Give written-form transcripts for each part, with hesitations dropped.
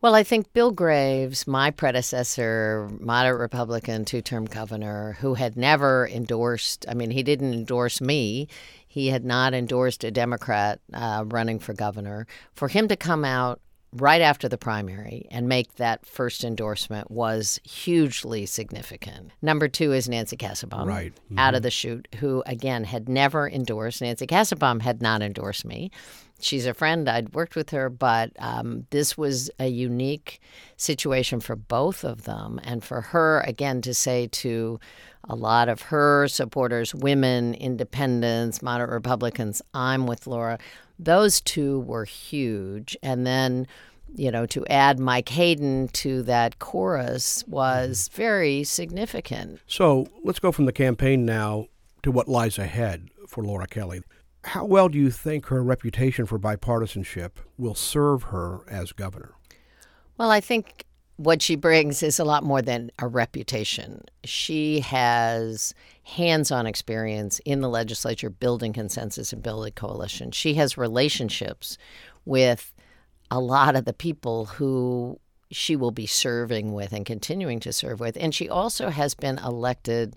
Well, I think Bill Graves, my predecessor, moderate Republican, two-term governor, who had never endorsed, I mean, he didn't endorse me. He had not endorsed a Democrat running for governor. For him to come out right after the primary and make that first endorsement was hugely significant. Number two is Nancy Kassebaum, right. Out of the chute, who, again, had never endorsed. Nancy Kassebaum had not endorsed me. She's a friend. I'd worked with her, but this was a unique situation for both of them. And for her, again, to say to a lot of her supporters, women, independents, moderate Republicans, I'm with Laura, those two were huge. And then, to add Mike Hayden to that chorus was very significant. So let's go from the campaign now to what lies ahead for Laura Kelly. How well do you think her reputation for bipartisanship will serve her as governor? Well, I think what she brings is a lot more than a reputation. She has hands-on experience in the legislature building consensus and building coalition. She has relationships with a lot of the people who she will be serving with and continuing to serve with. And she also has been elected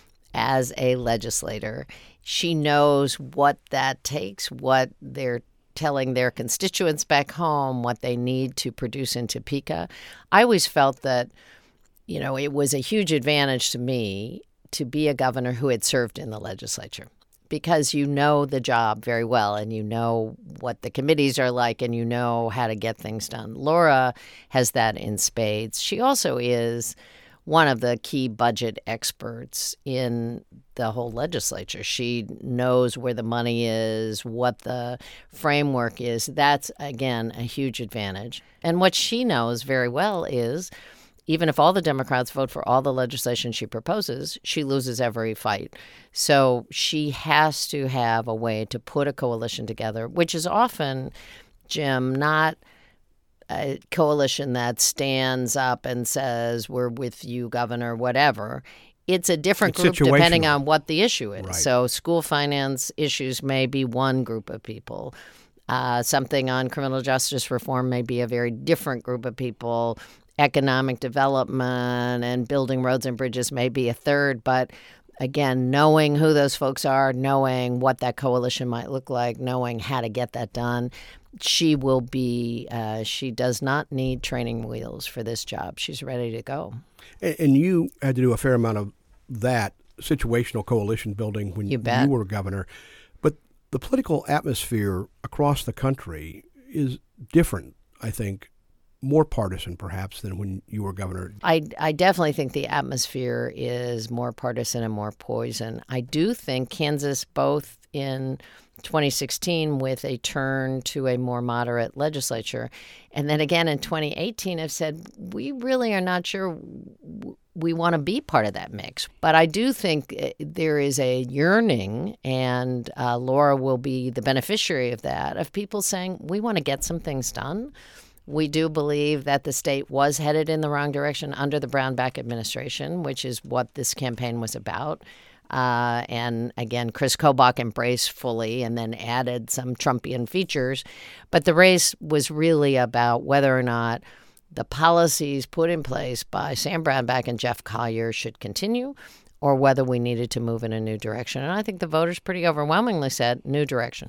as a legislator. She knows what that takes, what they're telling their constituents back home, what they need to produce in Topeka. I always felt that, it was a huge advantage to me to be a governor who had served in the legislature, because you know the job very well and you know what the committees are like and you know how to get things done. Laura has that in spades. She also is one of the key budget experts in the whole legislature. She knows where the money is, what the framework is. That's, again, a huge advantage. And what she knows very well is even if all the Democrats vote for all the legislation she proposes, she loses every fight. So she has to have a way to put a coalition together, which is often, Jim, not a coalition that stands up and says, we're with you, Governor, whatever. It's a different group depending on what the issue is. Right. So school finance issues may be one group of people. Something on criminal justice reform may be a very different group of people. Economic development and building roads and bridges may be a third. But again, knowing who those folks are, knowing what that coalition might look like, knowing how to get that done, she will be, she does not need training wheels for this job. She's ready to go. And you had to do a fair amount of that situational coalition building when you were governor. But the political atmosphere across the country is different, I think, more partisan perhaps than when you were governor. I definitely think the atmosphere is more partisan and more poison. I do think Kansas, both in 2016 with a turn to a more moderate legislature, and then again in 2018 have said, we really are not sure we want to be part of that mix. But I do think there is a yearning, and Laura will be the beneficiary of that, of people saying, we want to get some things done. We do believe that the state was headed in the wrong direction under the Brownback administration, which is what this campaign was about. And again, Chris Kobach embraced fully and then added some Trumpian features. But the race was really about whether or not the policies put in place by Sam Brownback and Jeff Collier should continue, or whether we needed to move in a new direction. And I think the voters pretty overwhelmingly said new direction.